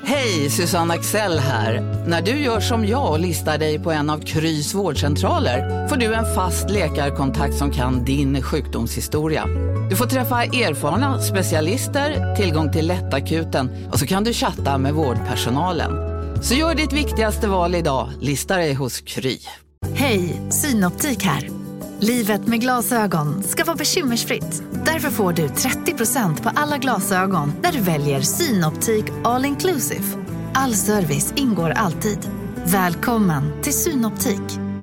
Hej, Susanne Axel här. När du gör som jag och listar dig på en av Krys vårdcentraler får du en fast läkarkontakt som kan din sjukdomshistoria. Du får träffa erfarna specialister, tillgång till lättakuten och så kan du chatta med vårdpersonalen. Så gör ditt viktigaste val idag, lista dig hos Kry. Hej, Synoptik här. Livet med glasögon ska vara bekymmersfritt. Därför får du 30% på alla glasögon när du väljer Synoptik All Inclusive. All service ingår alltid. Välkommen till Synoptik.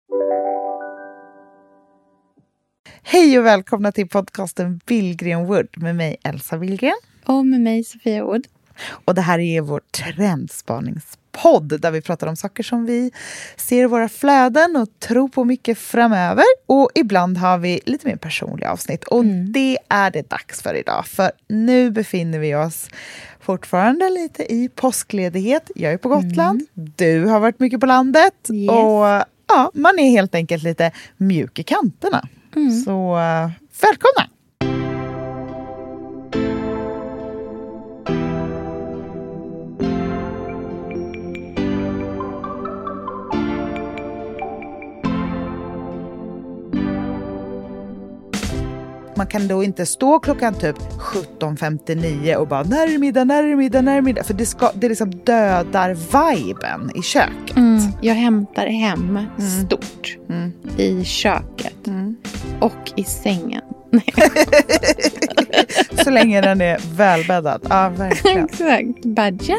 Hej och välkomna till podcasten Billgren Wood med mig Elsa Billgren. Och med mig Sofia Wood. Och det här är vår trendspaningspodd där vi pratar om saker som vi ser i våra flöden och tror på mycket framöver. Och ibland har vi lite mer personliga avsnitt. Och det är det dags för idag. För nu befinner vi oss fortfarande lite i påskledighet. Jag är på Gotland. Du har varit mycket på landet. Yes. Och ja, man är helt enkelt lite mjuk i kanterna. Så välkomna! Man kan då inte stå klockan typ 17:59 och bara när är det middag? För det liksom dödar viben i köket. Jag hämtar hem stort i köket och i sängen. Så länge den är välbäddad. Ja, verkligen. Exakt. Badjas.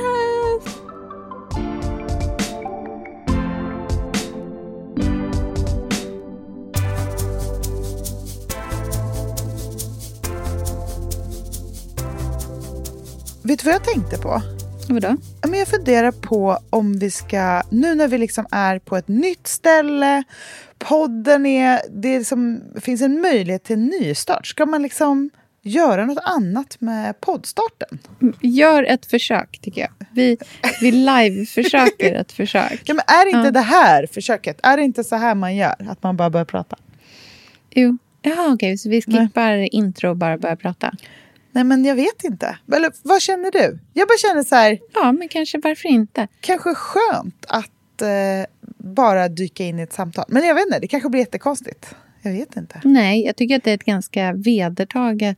Vet du vad jag tänkte på? Vadå? Men jag funderar på om vi ska, nu när vi liksom är på ett nytt ställe, podden finns en möjlighet till en nystart. Ska man liksom göra något annat med poddstarten? Gör ett försök, tycker jag. Vi live-försöker ett försök. Ja, men är inte det här försöket? Är det inte så här man gör? Att man bara börjar prata? Jo. Jaha, okej. Så vi skippar intro och bara börjar prata. Nej, men jag vet inte. Eller, vad känner du? Jag bara känner så här... Ja, men kanske varför inte? Kanske skönt att bara dyka in i ett samtal. Men jag vet inte, det kanske blir jättekonstigt. Jag vet inte. Nej, jag tycker att det är ett ganska vedertaget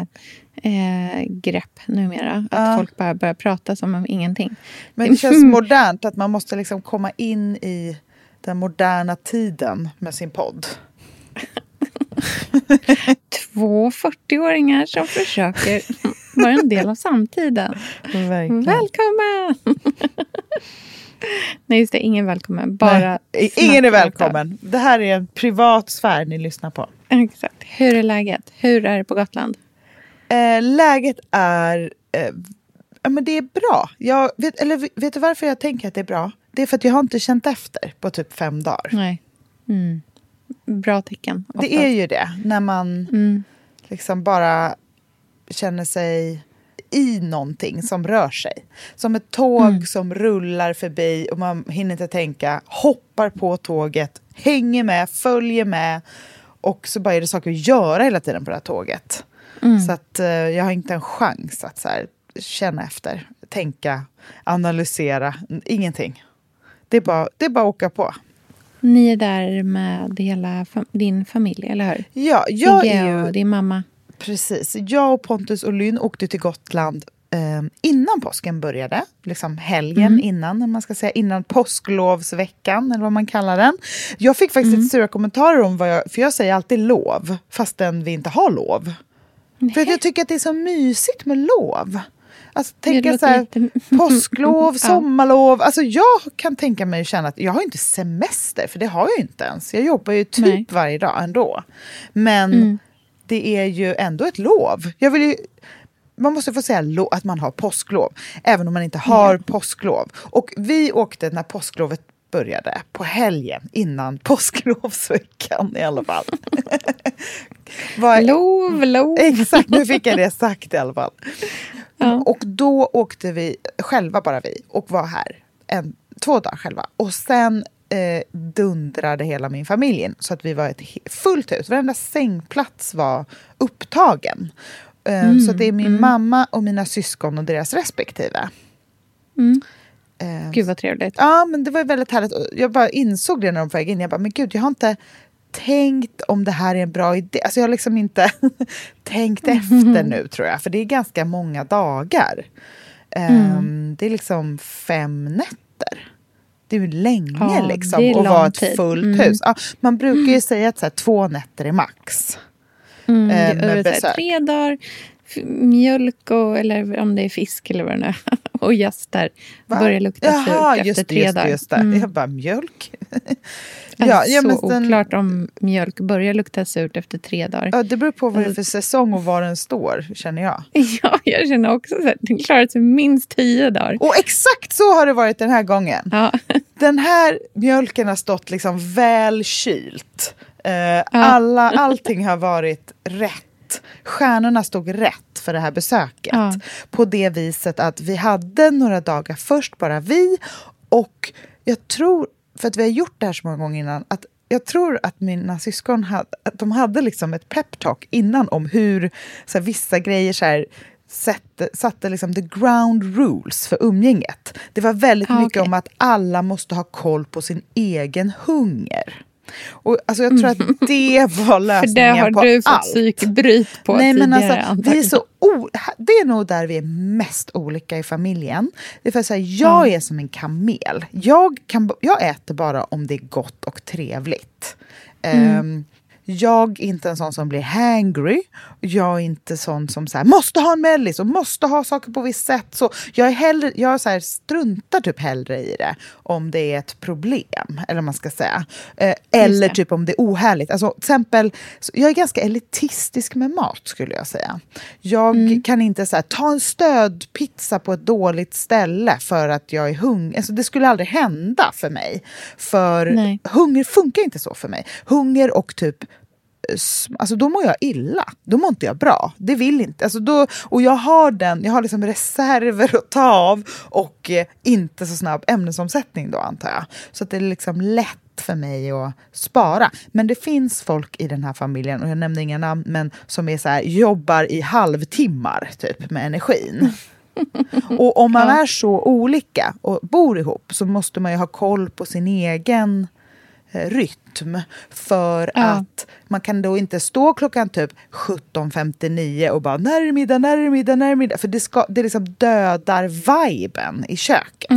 grepp numera. Att folk bara börjar prata som om ingenting. Men det känns modernt att man måste liksom komma in i den moderna tiden med sin podd. 2 40-åringar som försöker vara en del av samtiden. Verkligen. Välkommen! Nej, just det, ingen välkommen. Bara ingen är välkommen. Det här är en privat sfär ni lyssnar på. Exakt. Hur är läget? Hur är det på Gotland? Läget är... men det är bra. Vet du varför jag tänker att det är bra? Det är för att jag har inte känt efter på typ 5 dagar. Nej. Bra tecken. Oftast. Det är ju det. När man liksom bara känner sig i någonting som rör sig. Som ett tåg som rullar förbi och man hinner inte tänka. Hoppar på tåget, hänger med, följer med. Och så bara är det saker att göra hela tiden på det här tåget. Så att jag har inte en chans att så här, känna efter, tänka, analysera. Ingenting. Det är bara att åka på. Ni är där med hela din familj, eller hur? Ja, jag är ju... och din mamma. Precis. Jag och Pontus och Lynn åkte till Gotland innan påsken började. Liksom helgen innan, när man ska säga. Innan påsklovsveckan, eller vad man kallar den. Jag fick faktiskt lite sura kommentarer om för jag säger alltid lov, fastän vi inte har lov. Nej. För att jag tycker att det är så mysigt med lov. Alltså tänka så här, påsklov, sommarlov. Alltså jag kan tänka mig att känna att jag har inte semester, för det har jag inte ens. Jag jobbar ju typ varje dag ändå. Men det är ju ändå ett lov. Man måste få säga att man har påsklov, även om man inte har påsklov. Och vi åkte när påsklovet började på helgen innan påsklovsveckan i alla fall. Lov. Exakt, nu fick jag det sagt i alla fall. Ja. Och då åkte vi själva, bara vi, och var här 2 dagar själva. Och sen dundrade hela min familj in, så att vi var ett fullt hus. Varenda sängplats var upptagen. Så det är min mamma och mina syskon och deras respektive. Gud vad trevligt. Ja, men det var väldigt härligt. Jag bara insåg det när de flög in. Jag bara, men gud, jag har inte tänkt om det här är en bra idé. Alltså jag har liksom inte tänkt efter nu, tror jag. För det är ganska många dagar. Det är liksom 5 nätter. Det är ju länge liksom att vara ett fullt hus. Ja, man brukar ju säga att så här, 2 nätter är max. Med besök. 3 dagar mjölk eller om det är fisk eller vad det nu är. Och gäster börjar lukta surt efter 3 dagar. Just det. Jag bara, mjölk? Oklart om mjölk börjar lukta surt efter 3 dagar. Ja, det beror på vad det är för säsong och var den står, känner jag. Ja, jag känner också så att den klarar sig minst 10 dagar. Och exakt så har det varit den här gången. Ja. Den här mjölken har stått liksom väl kylt. Allting har varit rätt. Stjärnorna stod rätt för det här besöket. På det viset att vi hade några dagar först, bara vi. Och jag tror, för att vi har gjort det här så många gånger innan, att jag tror att mina syskon hade liksom ett peptalk innan om hur så här, vissa grejer så här, satte liksom the ground rules för umgänget. Det var väldigt mycket om att alla måste ha koll på sin egen hunger. Och alltså jag tror att det var lösningen på allt. För det har du fått psykbryt på tidigare. Men alltså, vi är så det är nog där vi är mest olika i familjen. Det är för att säga, jag är som en kamel. Jag äter bara om det är gott och trevligt. Jag är inte en sån som blir hangry. Jag är inte sån som så här, måste ha en mellis och måste ha saker på visst sätt. Så jag så här, struntar typ hellre i det om det är ett problem, eller man ska säga. Eller typ om det är ohärligt. Alltså, till exempel, jag är ganska elitistisk med mat, skulle jag säga. Jag kan inte så här, ta en stödpizza på ett dåligt ställe för att jag är hungrig. Alltså, det skulle aldrig hända för mig. För hunger funkar inte så för mig. Hunger och typ, alltså då mår jag illa. Då mår inte jag bra. Det vill inte. Alltså då, och jag har liksom reserver att ta av och inte så snabb ämnesomsättning då, antar jag. Så att det är liksom lätt för mig att spara. Men det finns folk i den här familjen, och jag nämnde inga namn, men som är så här, jobbar i halvtimmar typ med energin. Och om man är så olika och bor ihop, så måste man ju ha koll på sin egen rytm, för att man kan då inte stå klockan typ 17:59 och bara när är det middag, för det liksom dödar viben i köket.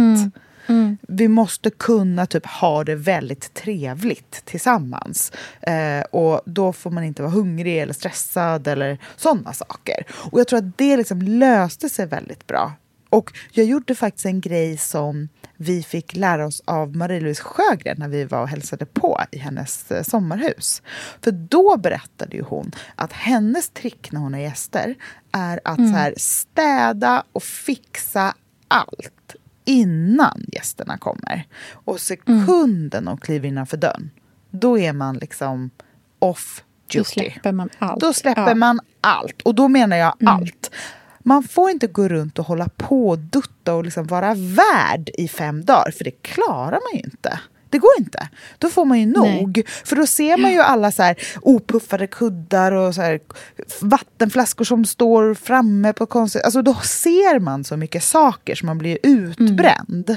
Vi måste kunna typ ha det väldigt trevligt tillsammans. Och då får man inte vara hungrig eller stressad eller sådana saker. Och jag tror att det liksom löste sig väldigt bra. Och jag gjorde faktiskt en grej som vi fick lära oss av Marie-Louise Sjögren när vi var och hälsade på i hennes sommarhus. För då berättade ju hon att hennes trick när hon har gäster är att så här, städa och fixa allt innan gästerna kommer. Och sekunden de kliver innanför dörren, då är man liksom off duty. Då släpper man allt. Och då menar jag allt. Man får inte gå runt och hålla på och dutta och liksom vara värd i 5 dagar. För det klarar man ju inte. Det går inte. Då får man ju nog. Nej. För då ser man ju alla så här opuffade kuddar och så här vattenflaskor som står framme på konstigt. Alltså då ser man så mycket saker som man blir utbränd.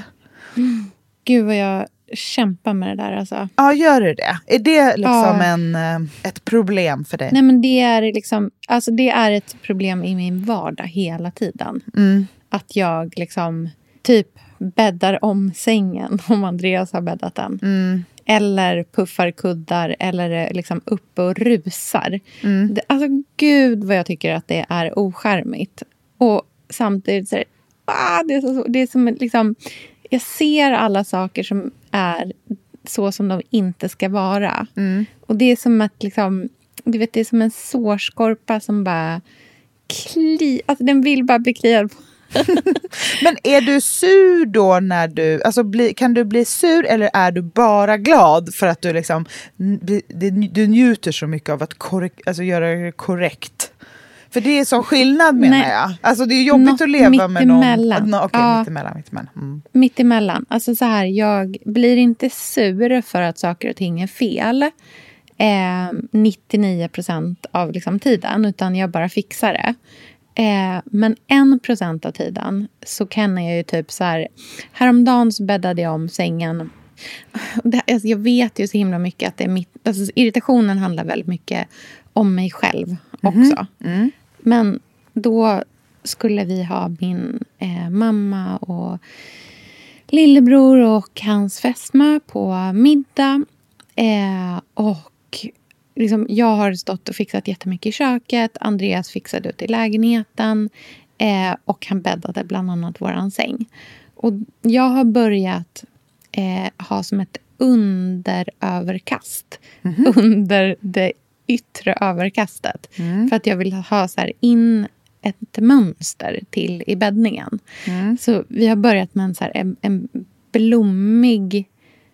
Gud vad jag kämpar med det där alltså. Ja, gör det. Är det liksom ett problem för dig? Nej, men det är liksom, alltså det är ett problem i min vardag hela tiden. Att jag liksom typ bäddar om sängen om Andreas har bäddat den. Eller puffar kuddar eller liksom uppe och rusar. Alltså gud vad jag tycker att det är oskärmigt. Och samtidigt så det är som liksom, jag ser alla saker som är så som de inte ska vara. Och det är som att liksom, du vet, det är som en sårskorpa som bara alltså den vill bara bli kliad på. Men är du sur då när du, alltså kan du bli sur, eller är du bara glad för att du liksom du njuter så mycket av att göra det korrekt? För det är sån skillnad, menar jag. Alltså det är jobbigt att leva med någon. Mittemellan. Alltså så här, jag blir inte sur för att saker och ting är fel 99% av liksom tiden, utan jag bara fixar det. Men 1% av tiden så kan jag ju typ så här... Häromdagen så bäddade jag om sängen. Alltså jag vet ju så himla mycket att det är mitt... Alltså irritationen handlar väldigt mycket om mig själv också. Men då skulle vi ha min mamma och lillebror och hans fästmö på middag. Och liksom, jag har stått och fixat jättemycket i köket. Andreas fixade ut i lägenheten. Och han bäddade bland annat våran säng. Och jag har börjat ha som ett underöverkast. Under det yttre överkastet. För att jag vill ha så här in ett mönster till i bäddningen. Så vi har börjat med en blommig...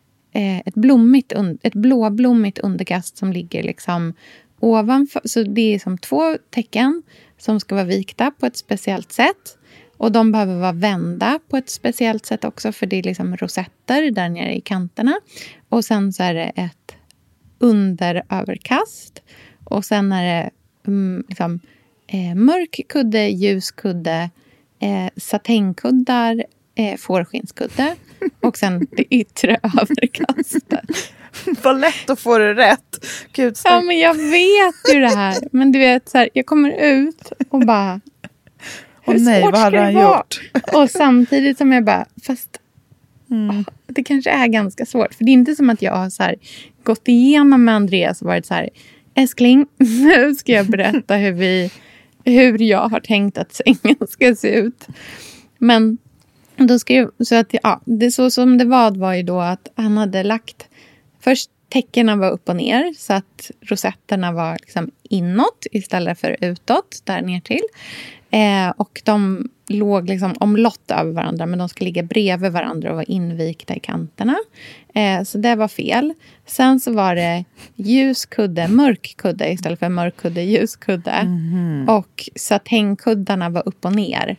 Ett blåblommigt underkast som ligger liksom ovanför. Så det är som 2 tecken som ska vara vikta på ett speciellt sätt. Och de behöver vara vända på ett speciellt sätt också. För det är liksom rosetter där nere i kanterna. Och sen så är det ett underöverkast. Och sen är det liksom, mörk kudde, ljus kudde, satängkuddar, fårskinnskudde. Och sen det yttre överkastet. Vad lätt att få det rätt. Gud, ja, men jag vet ju det här. Men du vet, så här, jag kommer ut och bara... Åh nej, vad hade han gjort? Och samtidigt som jag bara... Fast det kanske är ganska svårt. För det är inte som att jag har så här, gått igenom med Andreas och varit så här... Älskling, nu ska jag berätta hur jag har tänkt att sängen ska se ut. Men... Då skrev, så att, ja, det så som det var ju då att han hade lagt... Först täckerna var upp och ner. Så att rosetterna var liksom inåt istället för utåt. Där ner till. Och de låg liksom omlott över varandra. Men de skulle ligga bredvid varandra och vara invikta i kanterna. Så det var fel. Sen så var det ljus kudde, mörk kudde istället för mörk kudde, ljus kudde. Och satängkuddarna var upp och ner.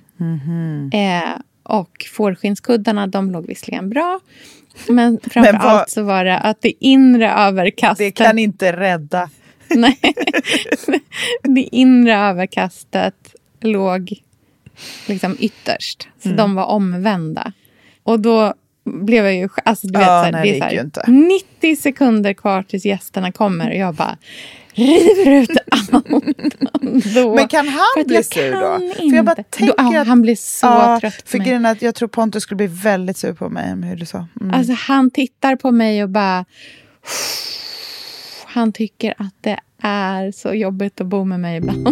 Och fårskinnskuddarna, de låg visserligen bra. Men framförallt så var det att det inre överkastet... Det kan inte rädda. Nej. Det inre överkastet låg liksom ytterst. Så de var omvända. Och då blev jag ju... Alltså du vet, så här, det är så här, 90 sekunder kvar tills gästerna kommer. Och jag bara... river ut allt. Då, men kan han bli sur då? För jag bara tänker att han blir så trött på för mig. grejen är att jag tror Pontus skulle bli väldigt sur på mig om hur du sa. Alltså han tittar på mig och bara... Han tycker att det är så jobbigt att bo med mig ibland.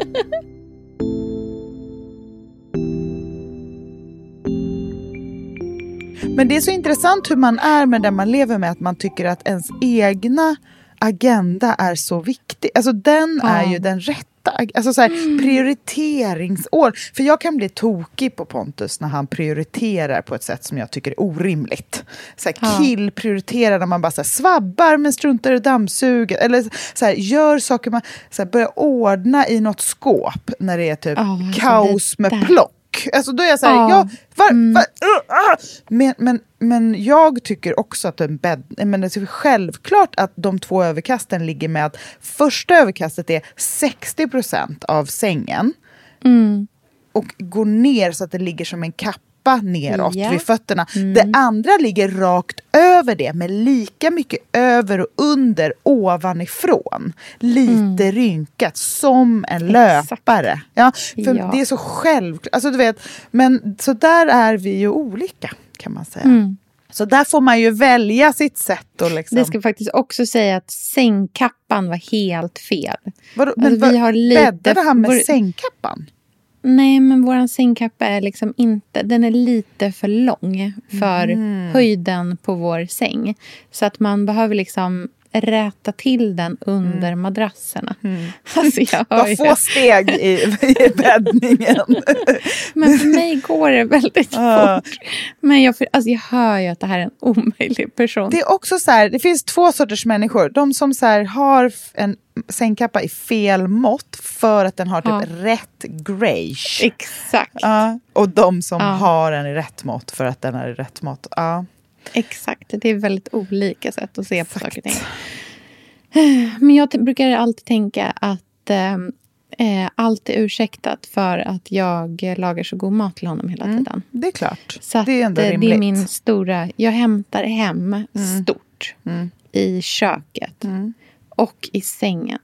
Men det är så intressant hur man är med det man lever med. Att man tycker att ens egna agenda är så viktig. Alltså den är ju den rätta. Alltså så här, prioriteringsår. För jag kan bli tokig på Pontus när han prioriterar på ett sätt som jag tycker är orimligt. Så här, killprioriterar när man bara så här, svabbar men struntar i dammsuget. Eller så här, gör saker man så här, börjar ordna i något skåp när det är typ kaos med plock. Alltså då är jag så här, men jag tycker också att en bädd, men det är självklart att de 2 överkasten ligger med att första överkastet är 60% av sängen och går ner så att det ligger som en kappa neråt vid fötterna. Det andra ligger rakt över det med lika mycket över och under ovanifrån. Lite rynkat som en löpare. Ja, för det är så självklart. Alltså du vet, men så där är vi ju olika kan man säga. Så där får man ju välja sitt sätt. Och liksom... Det ska faktiskt också säga att sängkappan var helt fel. Vadå? Men vi har bäddade han med sängkappan? Nej, men våran sängkappa är liksom inte... Den är lite för lång för höjden på vår säng. Så att man behöver liksom räta till den under madrasserna. Alltså jag hör få steg i bäddningen. Men för mig går det väldigt fort. Men jag hör ju att det här är en omöjlig person. Det är också så här, det finns 2 sorters människor. De som så här har en sängkappa i fel mått för att den har typ rätt grage. Exakt. Och de som har en i rätt mått för att den är i rätt mått. Exakt, det är väldigt olika sätt att se på saker och ting. Men jag brukar alltid tänka att Allt är ursäktat för att jag lagar så god mat till honom hela tiden. Det är klart. Så att, det är ändå rimligt. Det är min stora... Jag hämtar hem stort i köket och i sängen.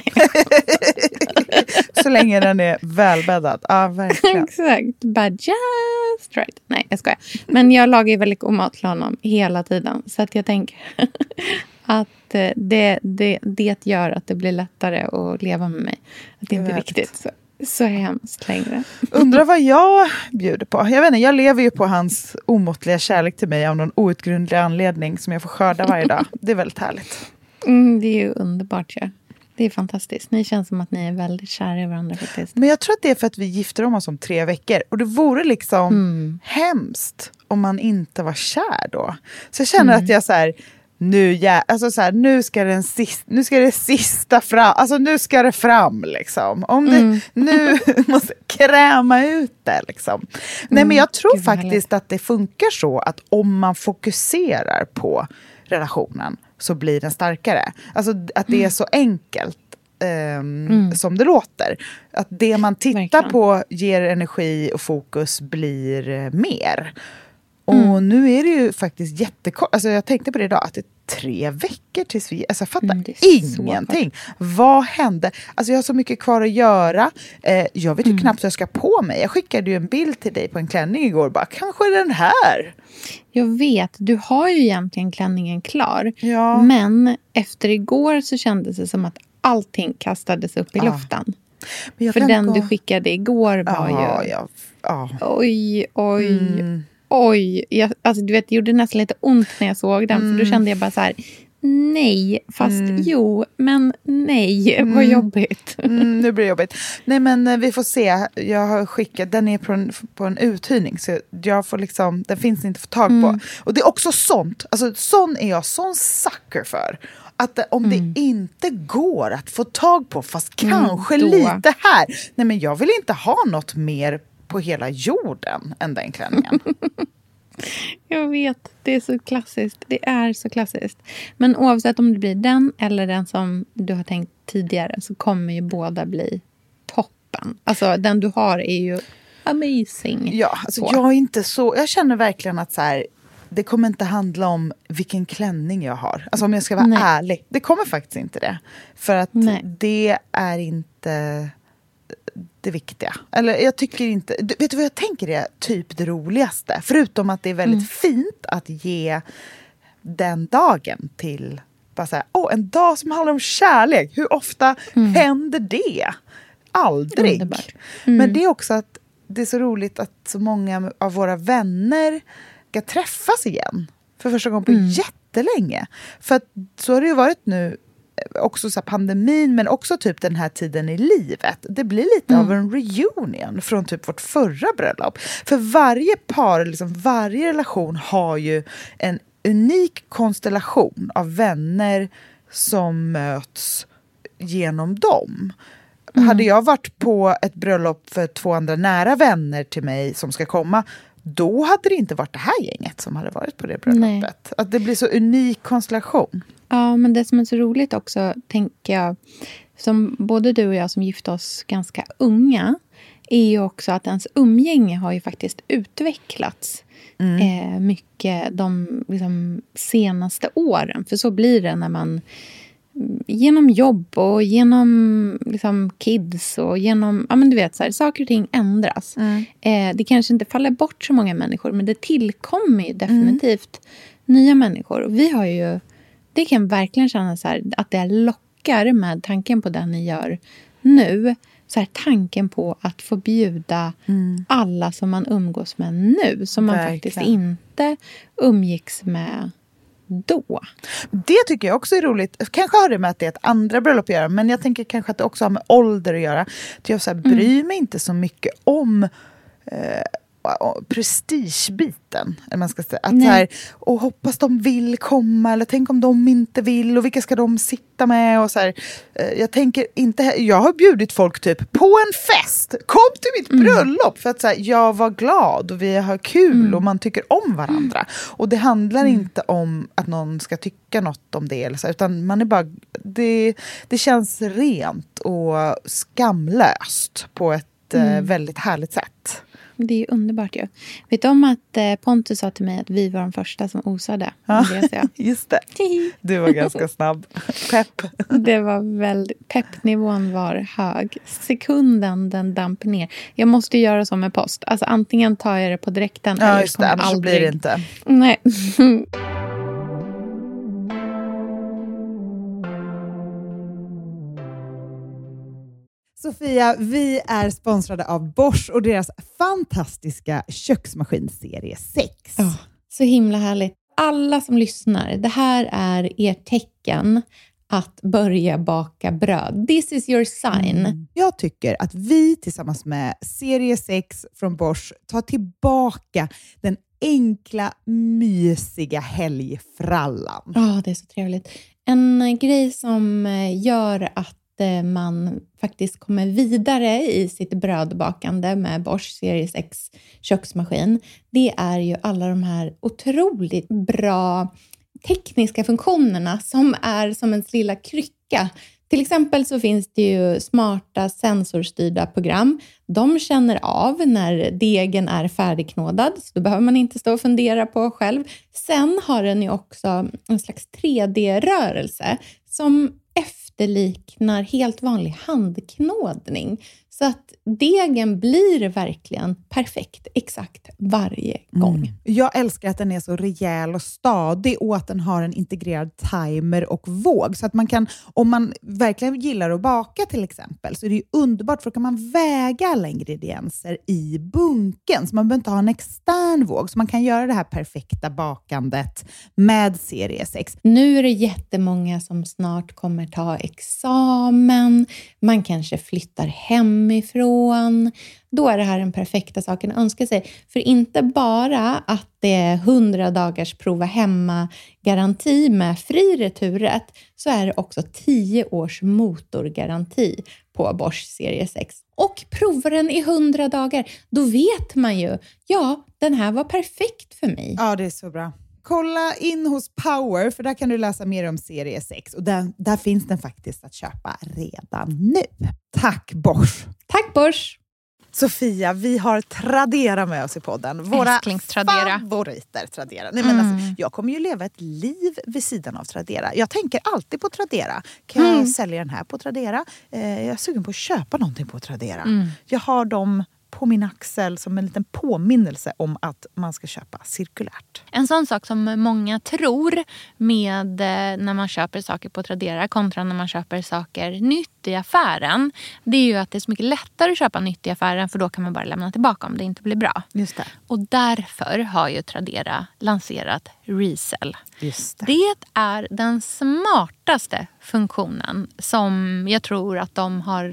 Så länge den är välbäddad. Ja, verkligen. Exakt. But just right. Nej, jag skojar. Men jag lagar ju väldigt god mat till honom hela tiden. Så att jag tänker att det gör att det blir lättare att leva med mig. Att det inte är riktigt så hemskt längre. Undrar vad jag bjuder på. Jag vet inte, jag lever ju på hans omåttliga kärlek till mig av någon outgrundlig anledning som jag får skörda varje dag. Det är väldigt härligt. Det är ju underbart, ja. Det är fantastiskt. Ni känns som att ni är väldigt kära i varandra faktiskt. Men jag tror att det är för att vi gifter om oss om 3 veckor. Och det vore liksom hemskt om man inte var kär då. Så jag känner att jag så här... Nu ska det sista fram. Alltså nu ska det fram liksom. Om det nu måste kräma ut det liksom. Nej, men jag tror faktiskt att det funkar så att om man fokuserar på relationen så blir den starkare. Alltså att det är så enkelt som det låter. Att det man tittar på ger energi och fokus blir mer. Och nu är det ju faktiskt jättekort. Alltså jag tänkte på det idag, att det är 3 veckor tills vi... Alltså jag fattar ingenting. Vad hände? Alltså jag har så mycket kvar att göra. Jag vet ju knappt vad jag ska på mig. Jag skickade ju en bild till dig på en klänning igår. Bara, kanske den här. Jag vet, du har ju egentligen klänningen klar. Ja. Men efter igår så kändes det som att allting kastades upp i luften. Men för den du skickade igår var ju... Oj, alltså du vet, det gjorde nästan lite ont när jag såg den. För då kände jag bara så här, nej, fast jo, men nej, vad jobbigt. Nu blir det jobbigt. Nej, men vi får se. Jag har skickat, den är på en uthyrning. Så jag får liksom, den finns inte att få tag på. Och det är också sånt, alltså sån är jag sån sucker för. Att om det inte går att få tag på, fast kanske lite här. Nej, men jag vill inte ha något mer på hela jorden än den klänningen. Jag vet, det är så klassiskt. Det är så klassiskt. Men oavsett om det blir den eller den som du har tänkt tidigare så kommer ju båda bli toppen. Alltså den du har är ju amazing. Ja, alltså jag är inte så... Jag känner verkligen att så här, det kommer inte handla om vilken klänning jag har. Alltså om jag ska vara ärlig. Det kommer faktiskt inte det. För att det är inte... det viktiga. Eller jag tycker inte... Vet du vad jag tänker är typ det roligaste? Förutom att det är väldigt fint att ge den dagen till... Bara så här, en dag som handlar om kärlek. Hur ofta händer det? Aldrig. Men det är också att det är så roligt att så många av våra vänner ska träffas igen. För första gången på jättelänge. För att så har det ju varit nu också så här pandemin, men också typ den här tiden i livet. Det blir lite av en reunion från typ vårt förra bröllop. För varje par, liksom varje relation har ju en unik konstellation av vänner som möts genom dem. Hade jag varit på ett bröllop för 2 andra nära vänner till mig som ska komma, då hade det inte varit det här gänget som hade varit på det bröllopet. Nej. Att det blir så unik konstellation. Ja, men det som är så roligt också, tänker jag, som både du och jag som gifte oss ganska unga, är ju också att ens umgänge har ju faktiskt utvecklats mycket de liksom, senaste åren. För så blir det när man genom jobb och genom liksom, kids och genom, ja men du vet så här, saker och ting ändras. Det kanske inte faller bort så många människor, men det tillkommer ju definitivt nya människor. Och vi har ju, det kan verkligen känna så här, att det lockar med tanken på det ni gör nu. Så här, tanken på att få bjuda alla som man umgås med nu, som man faktiskt inte umgicks med då. Det tycker jag också är roligt. Kanske har det med att det är ett andra bröllop att göra, men jag tänker kanske att det också har med ålder att göra. Jag så här, bryr mig inte så mycket om prestigebiten, eller man ska säga, att så här, och hoppas de vill komma, eller tänk om de inte vill, och vilka ska de sitta med, och så här, jag tänker inte, jag har bjudit folk typ på en fest, kom till mitt bröllop, för att så här, jag var glad och vi har kul och man tycker om varandra, och det handlar inte om att någon ska tycka något om det, eller så, utan man är bara, det känns rent och skamlöst på ett väldigt härligt sätt. Det är ju underbart ju. Vet du om att Pontus sa till mig att vi var de första som osade? Ja, just det. Du var ganska snabb. Pepp. Det var väldigt... Peppnivån var hög. Sekunden den damp ner. Jag måste göra som med post. Alltså antingen tar jag det på direkten ja, eller just det. Annars blir det inte. Nej. Sofia, vi är sponsrade av Bosch och deras fantastiska köksmaskinserie 6. Oh, så himla härligt. Alla som lyssnar, det här är ert tecken att börja baka bröd. This is your sign. Jag tycker att vi tillsammans med serie 6 från Bosch tar tillbaka den enkla, mysiga helgfrallan. Ja, det är så trevligt. En grej som gör att man faktiskt kommer vidare i sitt brödbakande med Bosch serie 6 köksmaskin. Det är ju alla de här otroligt bra tekniska funktionerna som är som en lilla krycka. Till exempel så finns det ju smarta sensorstyrda program. De känner av när degen är färdigknådad, så då behöver man inte stå och fundera på själv. Sen har den ju också en slags 3D-rörelse som efterliknar helt vanlig handknådning. Så att degen blir verkligen perfekt exakt varje gång. Jag älskar att den är så rejäl och stadig och att den har en integrerad timer och våg. Så att man kan, om man verkligen gillar att baka till exempel, så är det ju underbart för då kan man väga alla ingredienser i bunken. Så man behöver inte ha en extern våg. Så man kan göra det här perfekta bakandet med serie 6. Nu är det jättemånga som snart kommer ta examen. Man kanske flyttar hemifrån. Då är det här den perfekta saken att önska sig. För inte bara att det är 100 dagars prova hemma garanti med fri returrätt, så är det också 10 års motorgaranti på Bosch serie 6. Och provar den i 100 dagar, då vet man ju, ja, den här var perfekt för mig. Ja, det är så bra. Kolla in hos Power, för där kan du läsa mer om serie 6. Och där finns den faktiskt att köpa redan nu. Tack Bosch! Tack Bosch! Sofia, vi har Tradera med oss i podden. Våra favoriter Tradera. Nej, men alltså, jag kommer ju leva ett liv vid sidan av Tradera. Jag tänker alltid på Tradera. Kan jag sälja den här på Tradera? Jag är sugen på att köpa någonting på Tradera. Jag har dem på min axel som en liten påminnelse om att man ska köpa cirkulärt. En sån sak som många tror med när man köper saker på Tradera kontra när man köper saker nytt i affären, det är ju att det är så mycket lättare att köpa nytt i affären, för då kan man bara lämna tillbaka om det inte blir bra. Just det. Och därför har ju Tradera lanserat Resell. Just det. Det är den smartaste funktionen som jag tror att de har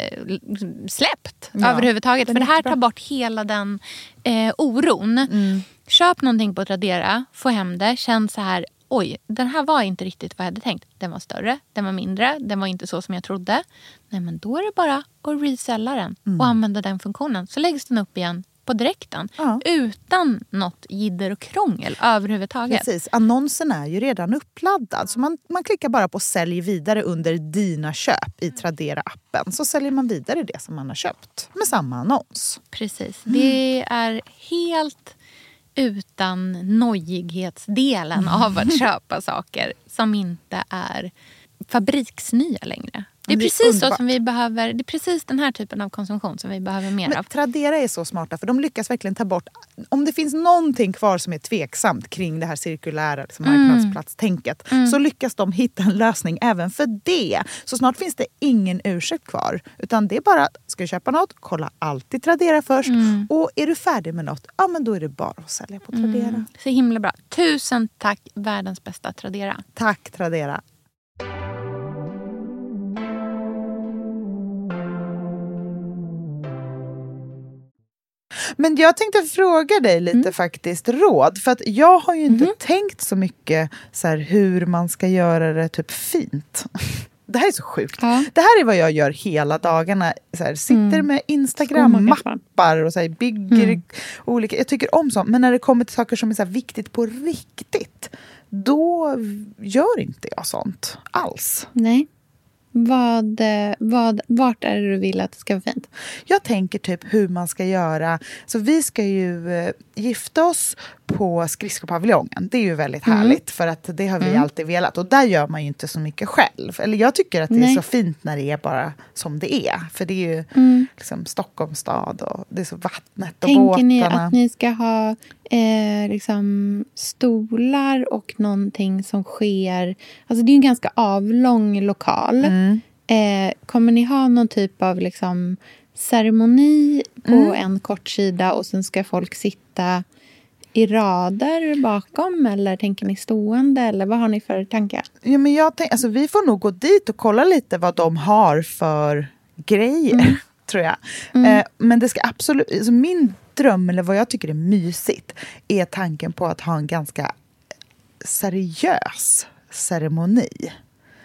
släppt överhuvudtaget. För det här tar bort hela den oron. Köp någonting på Tradera, få hem det, känn så här, oj, den här var inte riktigt vad jag hade tänkt. Den var större, den var mindre, den var inte så som jag trodde. Nej, men då är det bara att resella den och använda den funktionen. Så läggs den upp igen på direkten. Utan något jidder och krångel överhuvudtaget. Precis, annonsen är ju redan uppladdad. Så man klickar bara på sälj vidare under dina köp i Tradera-appen. Så säljer man vidare det som man har köpt med samma annons. Precis, det är helt utan nojighetsdelen av att köpa saker som inte är fabriksnya längre. Det är precis så som vi behöver. Det är precis den här typen av konsumtion som vi behöver mer av. Tradera är så smarta, för de lyckas verkligen ta bort, om det finns någonting kvar som är tveksamt kring det här cirkulära liksom, marknadsplatstänket, så lyckas de hitta en lösning även för det. Så snart finns det ingen ursäkt kvar, utan det är bara, ska du köpa något, kolla alltid Tradera först, och är du färdig med något, ja men då är det bara att sälja på Tradera. Så himla bra. Tusen tack, världens bästa Tradera. Tack Tradera. Men jag tänkte fråga dig lite faktiskt råd. För att jag har ju inte tänkt så mycket så här, hur man ska göra det typ fint. Det här är så sjukt. Ja. Det här är vad jag gör hela dagarna. Så här, sitter med Instagram-mappar och så här, bygger olika. Jag tycker om sånt. Men när det kommer till saker som är så här viktigt på riktigt, då gör inte jag sånt alls. Nej. Vart är det du vill att det ska vara fint? Jag tänker typ hur man ska göra. Så vi ska ju gifta oss på skridskopaviljongen. Det är ju väldigt härligt för att det har vi alltid velat. Och där gör man ju inte så mycket själv. Eller jag tycker att det är så fint när det är bara som det är. För det är ju liksom Stockholms stad och det är så vattnet och Tänker båtarna. ni att ni ska ha liksom stolar och någonting som sker... Alltså det är ju en ganska avlång lokal. Kommer ni ha någon typ av liksom ceremoni på en kort sida och sen ska folk sitta i rader bakom, eller tänker ni stående, eller vad har ni för tankar? Ja, men alltså, vi får nog gå dit och kolla lite vad de har för grejer, tror jag. Men det ska absolut, alltså min dröm, eller vad jag tycker är mysigt, är tanken på att ha en ganska seriös ceremoni.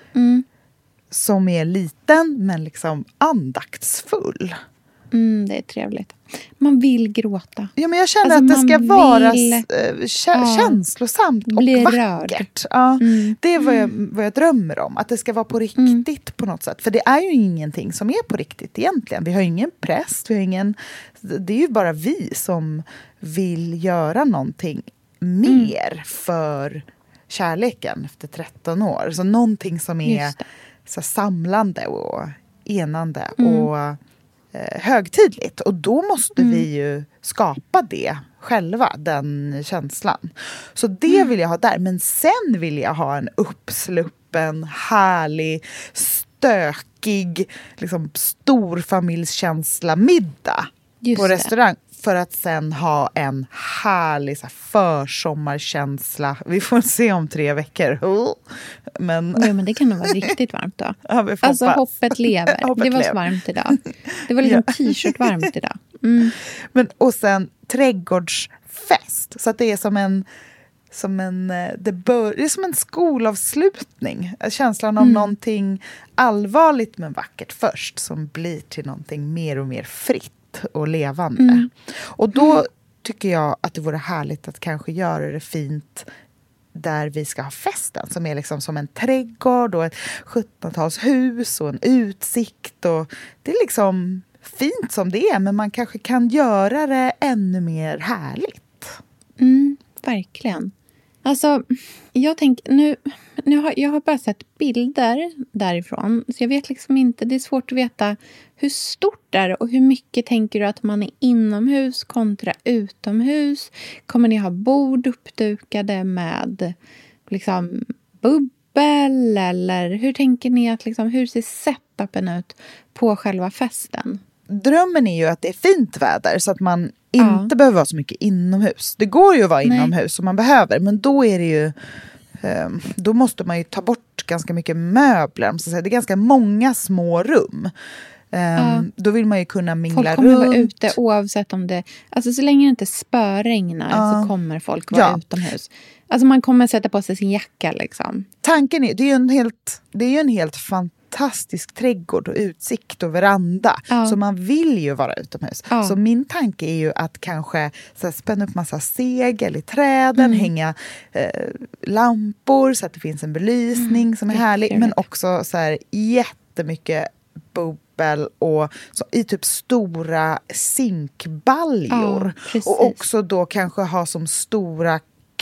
Som är liten men liksom andaktsfull. Det är trevligt. Man vill gråta. Ja, men jag känner alltså, att det ska vara känslosamt och vackert. Ja, det är vad jag drömmer om. Att det ska vara på riktigt på något sätt. För det är ju ingenting som är på riktigt egentligen. Vi har ingen präst. Det är ju bara vi som vill göra någonting mer för kärleken efter 13 år. Så någonting som är så samlande och enande och högtidligt. Och då måste vi ju skapa det själva, den känslan. Så det vill jag ha där. Men sen vill jag ha en uppsluppen, härlig, stökig, liksom storfamiljskänsla middag på restaurang. För att sen ha en härlig så här, försommarkänsla. Vi får se om 3 veckor. Men det kan nog vara riktigt varmt då. Ja, alltså hoppet lever. Det var så varmt idag. Det var liksom t-shirt varmt idag. Men, och sen trädgårdsfest. Så att det är det är som en skolavslutning. Känslan av någonting allvarligt men vackert först. Som blir till någonting mer och mer fritt och levande. Och då tycker jag att det vore härligt att kanske göra det fint där vi ska ha festen, som är liksom som en trädgård och ett 1700-talshus och en utsikt, och det är liksom fint som det är, men man kanske kan göra det ännu mer härligt. Verkligen. Alltså, jag tänker jag har bara sett bilder därifrån, så jag vet liksom inte, det är svårt att veta hur stort det är och hur mycket tänker du att man är inomhus kontra utomhus. Kommer ni ha bord uppdukade med liksom bubbel, eller hur tänker ni att liksom, hur ser setupen ut på själva festen? Drömmen är ju att det är fint väder så att man inte behöver vara så mycket inomhus. Det går ju att vara inomhus om man behöver, men då är det ju då måste man ju ta bort ganska mycket möbler. Så att säga. Det är ganska många små rum. Då vill man ju kunna mingla runt. Folk kommer vara ute oavsett om det... Alltså så länge det inte spöregnar så kommer folk vara utomhus. Alltså man kommer sätta på sig sin jacka liksom. Tanken är, det är ju en helt fantastisk trädgård och utsikt och veranda. Så man vill ju vara utomhus. Så min tanke är ju att kanske så här, spänna upp massa segel i träden, hänga lampor så att det finns en belysning som är härlig. Men också så här, jättemycket bubbel och så, i typ stora zinkbaljor. Och också då kanske ha som stora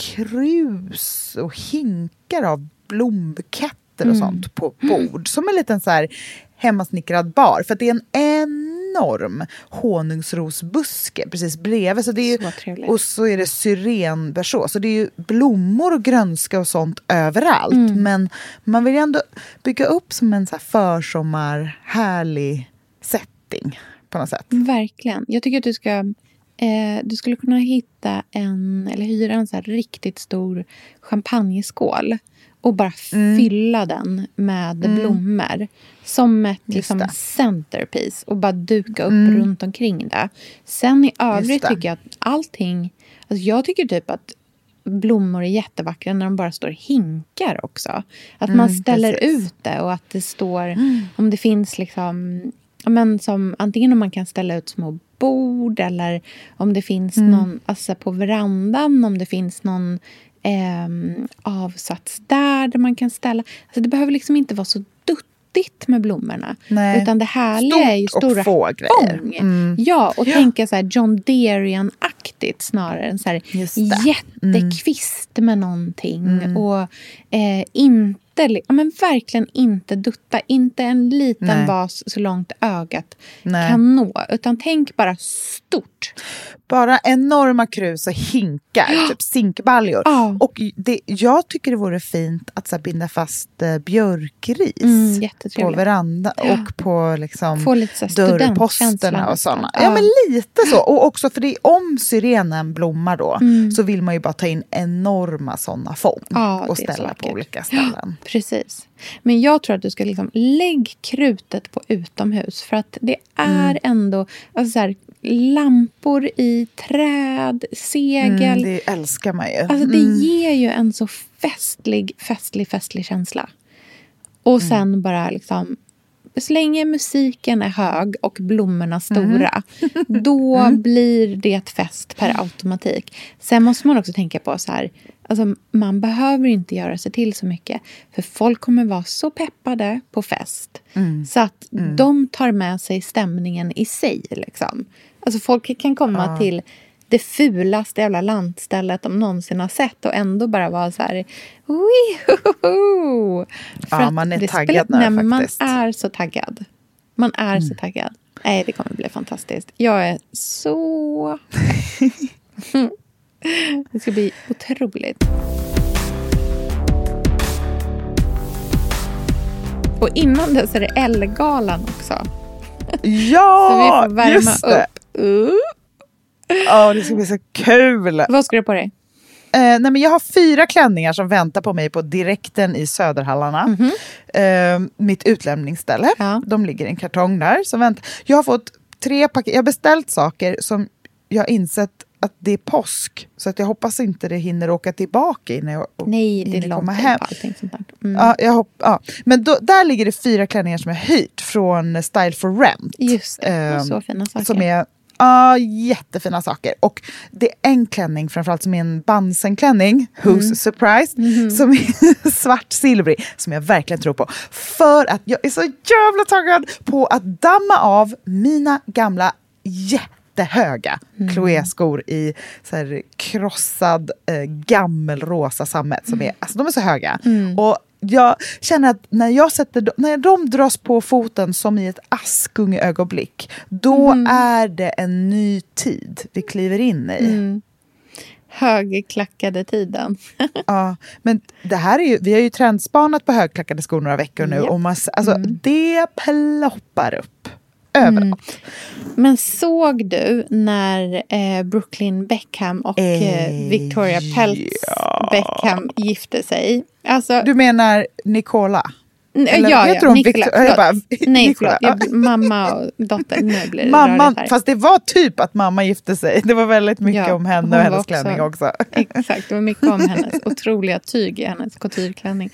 krus och hinkar av blombuketter och sånt på bord. Som en liten så här hemmasnickrad bar. För att det är en enorm honungsrosbuske precis bredvid. Så det är ju, och så är det syrenberså. Så det är ju blommor och grönska och sånt överallt. Men man vill ju ändå bygga upp som en så här försommar härlig setting på något sätt. Verkligen. Jag tycker att du skulle kunna hitta eller hyra en så här riktigt stor champagneskål och bara fylla den med blommor som ett liksom centerpiece och bara duka upp runt omkring det. Sen i övrigt tycker jag att allting, alltså jag tycker typ att blommor är jättevackra när de bara står hinkar också. Att man ställer ut det och att det står, om det finns liksom, men som antingen om man kan ställa ut små bord eller om det finns någon, alltså på verandan, om det finns någon avsats där man kan ställa. Alltså det behöver liksom inte vara så duttigt med blommorna. Nej. Utan det härliga är ju stora få grejer. Ja, och tänka så här John Derian-aktigt snarare än så här jättekvist med någonting. Och inte, ja, men verkligen inte dutta. Inte en liten vas så långt ögat kan nå. Utan tänk bara stort. Bara enorma krus och hinkar, typ zinkbaljor. Och jag tycker det vore fint att så här, binda fast björkris på veranda och på liksom, dörrposterna och sådana. Ja, men lite så. Och också för det, om syrenen blommar då så vill man ju bara ta in enorma sådana fång och ställa på olika ställen. Precis. Men jag tror att du ska liksom lägg krutet på utomhus, för att det är ändå alltså så här, lampor i träd, segel. Det älskar man ju. Alltså det ger ju en så festlig känsla. Och sen bara liksom, så länge musiken är hög och blommorna stora, då blir det fest per automatik. Sen måste man också tänka på så här, alltså man behöver inte göra sig till så mycket, för folk kommer vara så peppade på fest så att de tar med sig stämningen i sig liksom. Alltså folk kan komma till det fulaste jävla landstället de någonsin har sett och ändå bara vara så här för man är taggad nu faktiskt. Man är så taggad. Man är så taggad. Nej, det kommer bli fantastiskt. Jag är så det ska bli otroligt. Och innan dess är det Ellegalan också. Ja, så vi får värma just det. Upp. Det ska bli så kul. Vad ska du på dig? Nej, men jag har 4 klänningar som väntar på mig på direkten i Söderhallarna. Mitt utlämningsställe. De ligger i en kartong där. Jag har fått 3 paket. Jag har beställt saker som jag har insett att det är påsk. Så att jag hoppas inte det hinner åka tillbaka innan jag kommer hem. Allting sånt där. Men där ligger det 4 klänningar som jag hyrt från Style for Rent. Just det, så fina saker. Som är jättefina saker. Och det är en klänning framförallt som är en Bansen-klänning, Who's Surprised, som är svart-silvrig, som jag verkligen tror på. För att jag är så jävla taggad på att damma av mina gamla jättehöga Chloé-skor i så här krossad gammelrosa sammet som är, alltså de är så höga. Och jag känner att när de dras på foten som i ett askungeögonblick, då är det en ny tid vi kliver in i. Högklackade tiden. Men det här är ju, vi har ju trendspanat på högklackade skor några veckor nu och det ploppar upp överallt. Men såg du när Brooklyn Beckham och Victoria Peltz Beckham gifte sig? Alltså, du menar Nicola? Förlåt. Mamma och dotter. Nu blir det mamma, fast det var typ att mamma gifte sig. Det var väldigt mycket om henne och hennes klänning också. Exakt, det var mycket om hennes otroliga tyg i hennes coutureklänning.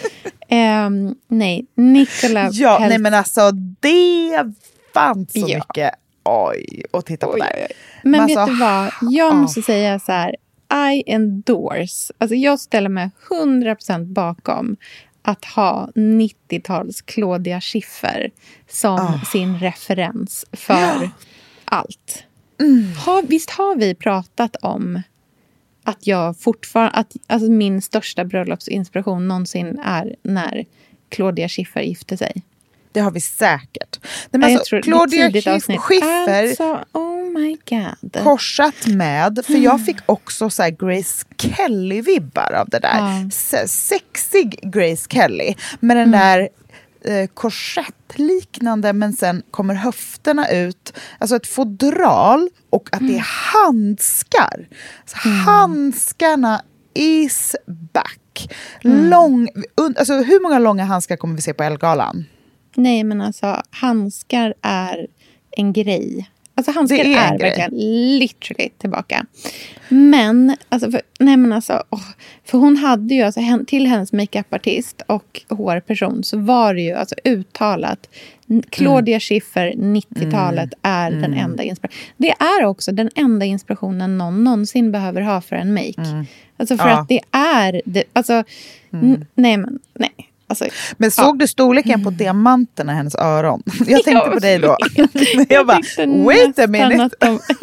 Nicola Peltz. Nej men alltså det fanns så mycket att titta på där. Men vet du vad? Jag måste säga så här, I endorse. Alltså jag ställer mig 100% bakom att ha 90-tals Claudia Schiffer som sin referens för allt. Visst har vi pratat om att jag fortfarande, alltså min största bröllopsinspiration någonsin är när Claudia Schiffer gifte sig. Det har vi säkert. Men jag tror Claudia Schiffer alltså, oh my God. Korsat med, för jag fick också så här Grace Kelly-vibbar av det där. Sexig Grace Kelly. Med den där korsettliknande, men sen kommer höfterna ut. Alltså ett fodral och att det är handskar. Så handskarna is back. Alltså hur många långa handskar kommer vi se på Ellegalan? Nej, men alltså handskar är en grej. Alltså handskar är verkligen literally tillbaka. Men, alltså, för hon hade ju, alltså, till hennes makeupartist och hårperson så var det ju alltså uttalat Claudia Schiffer 90-talet är den enda inspirationen. Det är också den enda inspirationen någon någonsin behöver ha för en make. Alltså för att det är det, alltså nej. Alltså, men såg du storleken på diamanterna i hennes öron? Jag tänkte på dig då. Jag bara, wait a minute.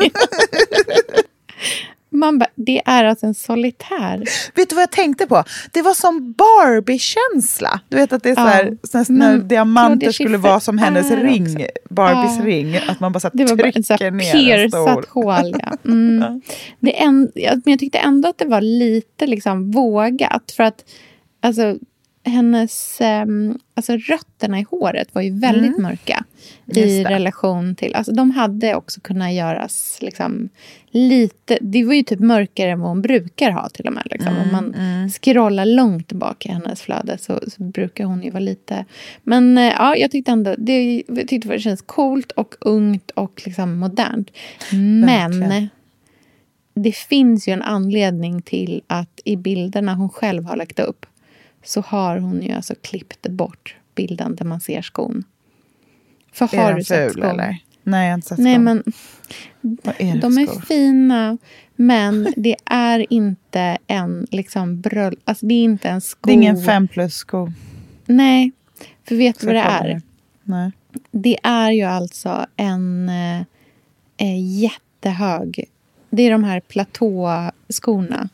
Man bara, det är alltså en solitär. Vet du vad jag tänkte på? Det var som Barbie-känsla. Du vet att det är så här, när diamanter skulle vara som hennes ring, Barbies ring. Att man bara så det var bara trycker ner piercat hål. Ja. Men jag tyckte ändå att det var lite liksom vågat. För att alltså, hennes alltså rötterna i håret var ju väldigt mörka i relation till, alltså de hade också kunnat göras liksom lite, det var ju typ mörkare än vad hon brukar ha till och med liksom. Om man scrollar långt tillbaka i hennes flöde så brukar hon ju vara lite, men ja, jag tyckte ändå det känns coolt och ungt och liksom modernt, men det finns ju en anledning till att i bilderna hon själv har lagt upp så har hon ju alltså klippt bort bilden där man ser skon. För har du sett skon? Eller? Nej, jag har inte sett skon. Men de är fina, men det är inte en liksom alltså det är inte en sko. Det är ingen 5+ sko. Nej, för vet du vad det är? Nej. Det är ju alltså en jättehög. Det är de här platåskorna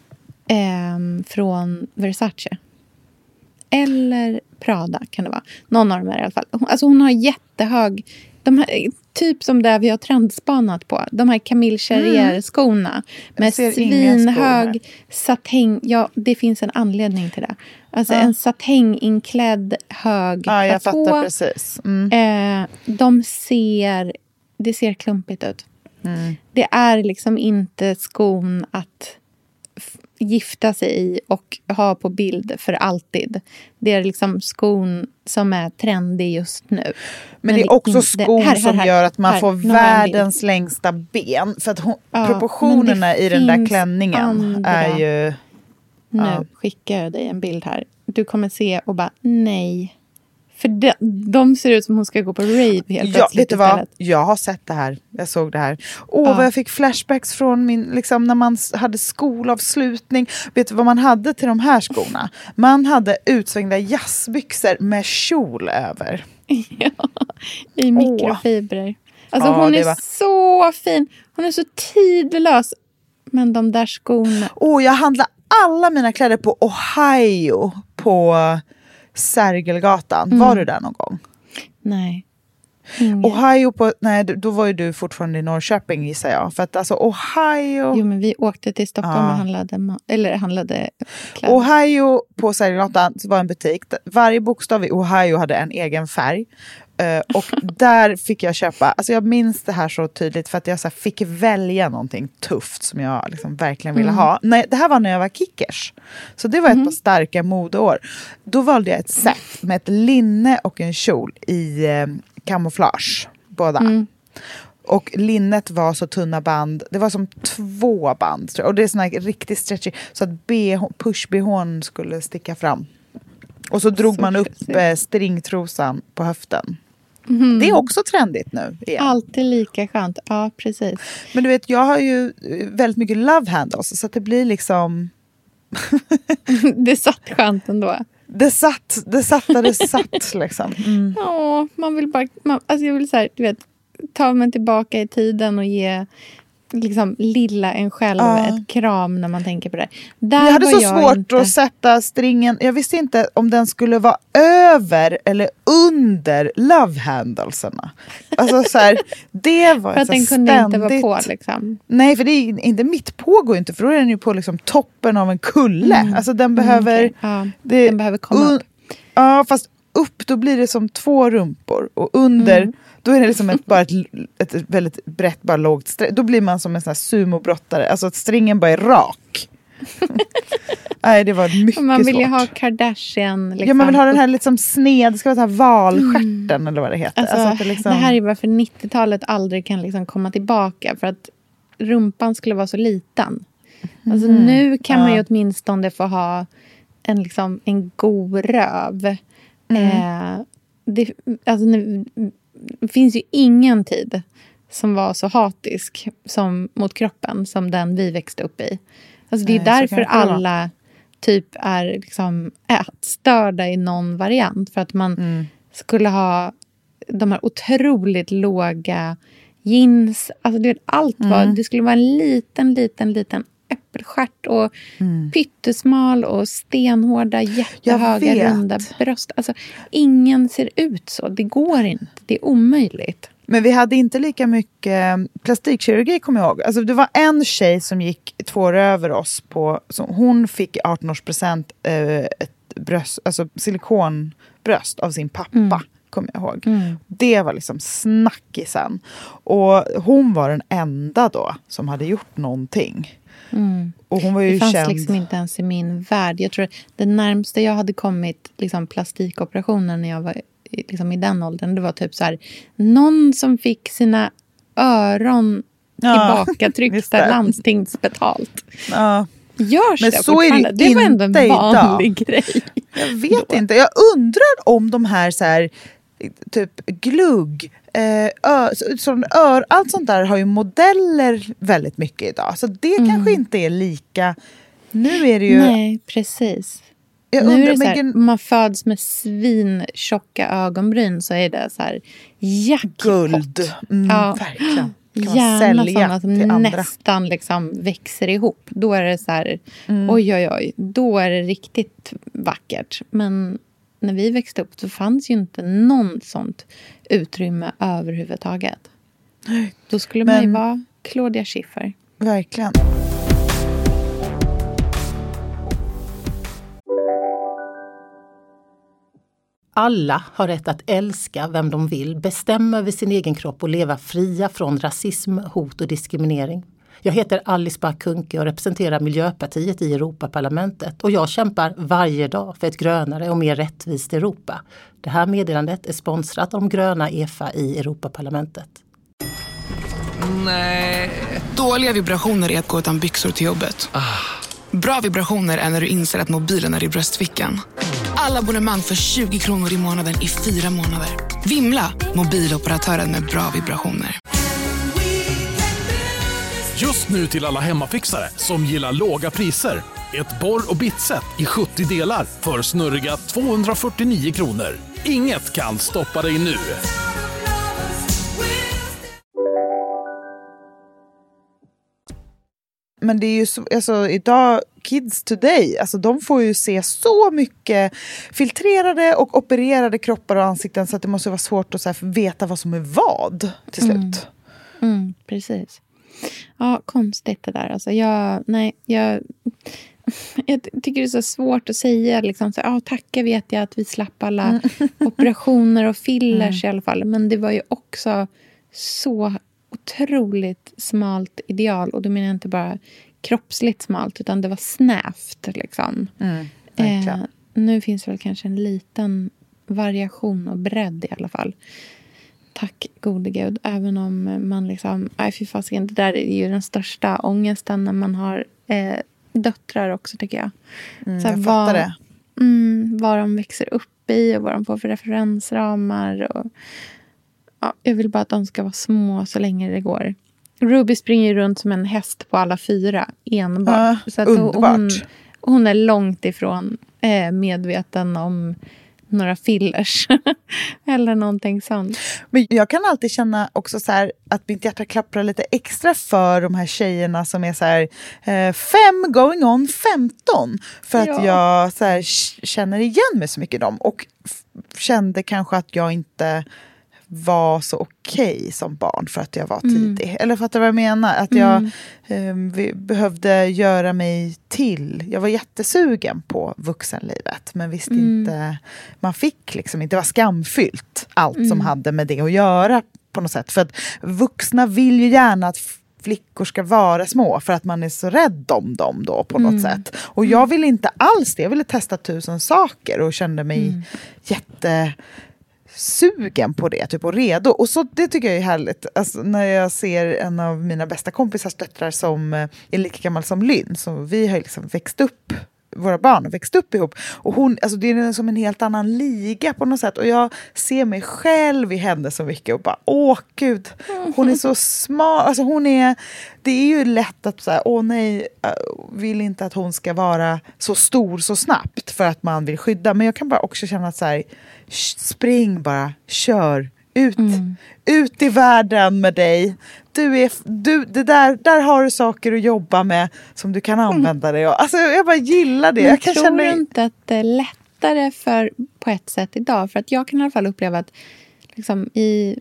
från Versace. Eller Prada kan det vara. Någon av dem är i alla fall. Alltså hon har jättehög, de här, typ som där vi har trendspanat på. De här Camille Charrier-skorna. Med svinhög satäng. Ja, det finns en anledning till det. Alltså en satänginklädd hög platå. Ja, jag fattar precis. Det ser klumpigt ut. Det är liksom inte skon att gifta sig i och ha på bild för alltid. Det är liksom skon som är trendig just nu. Men det är också skon som gör att man får världens längsta ben. För att proportionerna i den där klänningen är ju... Nu skickar jag dig en bild här. Du kommer se och bara, nej. För de ser ut som hon ska gå på rave helt plötsligt. Vet du vad? Jag har sett det här. Jag såg det här. Vad jag fick flashbacks från min, liksom, när man hade skolavslutning. Vet du vad man hade till de här skorna? Man hade utsvängda jazzbyxor med kjol över. Ja, i mikrofibrer. Alltså hon är så fin. Hon är så tidlös. Men de där skorna. Jag handlar alla mina kläder på Ohio på Sergelgatan. Var du där någon gång? Nej. Ohio då var ju du fortfarande i Norrköping gissar jag. För att alltså Ohio... Jo, men vi åkte till Stockholm och handlade kläder. Ohio på Sergelgatan var en butik. Varje bokstav i Ohio hade en egen färg. Och där fick jag köpa, alltså jag minns det här så tydligt för att jag så här fick välja någonting tufft som jag liksom verkligen ville ha. Nej, det här var när jag var kickers. Så det var ett par starka modeår. Då valde jag ett set med ett linne och en kjol i kamouflage. Båda. Och linnet var så tunna band. Det var som 2 band. Och det är såna här riktigt stretchy. Så att push-BH:n skulle sticka fram. Och så drog man upp stringtrosan på höften. Det är också trendigt nu igen. Alltid lika skönt. Ja, precis. Men du vet, jag har ju väldigt mycket love handles. Så att det blir liksom... Det satt skönt ändå. Det satt liksom. Man vill bara... alltså jag vill så här, du vet, ta mig tillbaka i tiden och ge... liksom lilla en själv ett kram när man tänker på det. Där jag hade så svårt att sätta stringen. Jag visste inte om den skulle vara över eller under love handlesarna. Alltså så här, det var för att den kunde inte vara på liksom. Nej, för det är inte mitt på går inte, för då är den ju på liksom toppen av en kulle. Alltså den behöver den behöver komma upp. Ja, fast upp då blir det som 2 rumpor och under då är det liksom ett väldigt brett, bara lågt då blir man som en sån här sumobrottare. Alltså att stringen bara är rak. Nej, det var mycket svårt. Man vill ju ha Kardashian. Liksom. Ja, man vill ha den här liksom sned, det ska vara så här valstjärten eller vad det heter. Alltså, att det här är varför 90-talet aldrig kan liksom komma tillbaka. För att rumpan skulle vara så liten. Alltså nu kan man ju åtminstone få ha en god röv. Det finns ju ingen tid som var så hatisk som mot kroppen som den vi växte upp i. Alltså det är därför alla typ är liksom ätstörda i någon variant. För att man skulle ha de här otroligt låga jeans. Alltså det skulle vara en liten äppelstjärt och pyttesmal och stenhårda, jättehöga, runda bröst. Alltså ingen ser ut så. Det går inte. Det är omöjligt. Men vi hade inte lika mycket plastikkirurgi, kommer jag ihåg. Alltså det var en tjej som gick 2 år över oss hon fick 18-årspresent ett bröst, alltså silikonbröst av sin pappa, kommer jag ihåg. Det var liksom snackisen. Och hon var den enda då som hade gjort någonting. Och hon var ju det fanns känd. Liksom inte ens i min värld. Jag tror det närmaste jag hade kommit liksom plastikoperationer när jag var liksom i den åldern, det var typ så här någon som fick sina öron tillbaka tryckta landstingsbetalt. Ja. Görs men det så är det var ändå en vanlig grej. Jag vet inte. Jag undrar om de här så här typ glugg allt sånt där har ju modeller väldigt mycket idag. Så det kanske inte är lika. Nu är det ju. Nej, precis. Nu är det så här, om man föds med svintjocka ögonbryn så är det så här jackpot. Guld. Verkligen. Gärna sådana som nästan liksom växer ihop. Då är det så här, oj. Då är det riktigt vackert. Men när vi växte upp så fanns ju inte någon sånt utrymme överhuvudtaget. Då skulle man ju vara Claudia Schiffer. Verkligen. Alla har rätt att älska vem de vill, bestämma över sin egen kropp och leva fria från rasism, hot och diskriminering. Jag heter Alice Bah Kuhnke och representerar Miljöpartiet i Europaparlamentet och jag kämpar varje dag för ett grönare och mer rättvist Europa. Det här meddelandet är sponsrat av de gröna EFA i Europaparlamentet. Nej. Dåliga vibrationer är att gå utan byxor till jobbet. Bra vibrationer är när du inser att mobilen är i bröstfickan. Alla abonnemang för 20 kronor i månaden i 4 månader. Vimla, mobiloperatören med bra vibrationer. Just nu till alla hemmafixare som gillar låga priser. Ett borr- och bitset i 70 delar för snurriga 249 kronor. Inget kan stoppa dig nu. Men det är ju så, alltså idag, kids today, alltså de får ju se så mycket filtrerade och opererade kroppar och ansikten så att det måste vara svårt att så här veta vad som är vad till slut. Precis. Ja, konstigt det där. Alltså jag tycker det är så svårt att säga liksom, så, tacka vet jag att vi slapp alla operationer och fillers i alla fall. Men det var ju också så otroligt smalt ideal. Och då menar jag inte bara kroppsligt smalt utan det var snävt liksom. Nu finns väl kanske en liten variation och bredd i alla fall. Tack gode gud. Även om man liksom, fy fasiken, det där är ju den största ångesten när man har döttrar också tycker jag. Så jag fattar det. Vad de växer upp i och vad de får för referensramar och jag vill bara att de ska vara små så länge det går. Ruby springer runt som en häst på alla 4 enbart. Så att underbart. Hon är långt ifrån medveten om några fillers eller någonting sånt. Men jag kan alltid känna också så här att mitt hjärta klapprar lite extra för de här tjejerna som är så här 5 going on 15 för att jag så här känner igen mig så mycket i dem och kände kanske att jag inte var så okej som barn för att jag var tidig. Eller fattar vad jag menar? Att jag behövde göra mig till. Jag var jättesugen på vuxenlivet. Men visste inte. Man fick liksom inte. Det var skamfyllt. Allt som hade med det att göra på något sätt. För att vuxna vill ju gärna att flickor ska vara små för att man är så rädd om dem då på något sätt. Och jag ville inte alls det. Jag ville testa 1000 saker och kände mig jättesugen på det typ, och redo. Och så det tycker jag är härligt. Alltså, när jag ser en av mina bästa kompisars döttrar som är lika gammal som Lynn. Så vi har liksom växt upp, våra barn har växt upp ihop. Och hon, alltså det är som en helt annan liga på något sätt. Och jag ser mig själv i henne så mycket och bara, åh gud, hon är så smart. Alltså det är ju lätt att säga, åh nej, vill inte att hon ska vara så stor så snabbt för att man vill skydda. Men jag kan bara också känna att så här, spring bara, kör. Ut i världen med dig. Där har du saker att jobba med som du kan använda dig av. Alltså jag bara gillar det. Men jag tror inte att det är lättare på ett sätt idag. För att jag kan i alla fall uppleva att liksom, i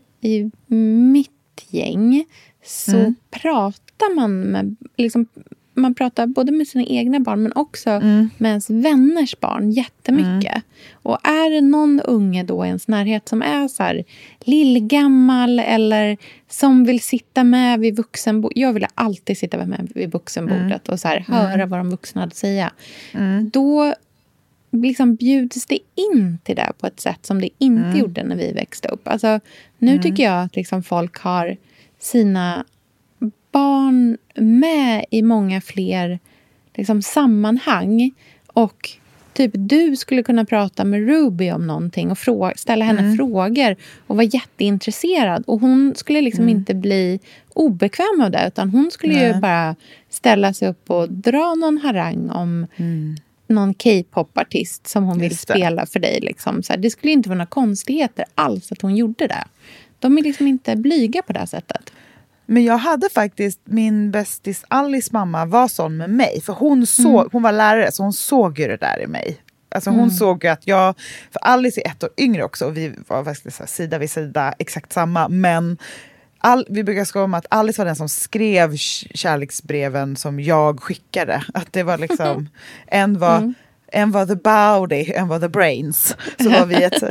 mitt gäng så pratar man med liksom, man pratar både med sina egna barn men också med ens vänners barn jättemycket. Och är det någon unge då i ens närhet som är så här lillgammal eller som vill sitta med vid vuxenbordet. Jag ville alltid sitta med vid vuxenbordet och så här, höra vad de vuxna hade att säga. Då liksom bjuds det in till det på ett sätt som det inte gjorde när vi växte upp. Alltså, nu tycker jag att liksom folk har sina barn med i många fler liksom, sammanhang. Och typ du skulle kunna prata med Ruby om någonting och ställa henne frågor och vara jätteintresserad. Och hon skulle liksom inte bli obekväm av det, utan hon skulle ju bara ställa sig upp och dra någon harang om någon K-pop-artist som hon vill spela för dig. Liksom. Så här, det skulle inte vara några konstigheter alls att hon gjorde det. De är liksom inte blyga på det här sättet. Men jag hade faktiskt, min bästis Alice mamma var sån med mig. För hon var lärare så hon såg ju det där i mig. Alltså hon såg ju att för Alice är 1 år yngre också och vi var faktiskt så här, sida vid sida exakt samma. Men vi brukar skoja om att Alice var den som skrev kärleksbreven som jag skickade. Att det var liksom, en var the body, en var the brains. Så var vi ett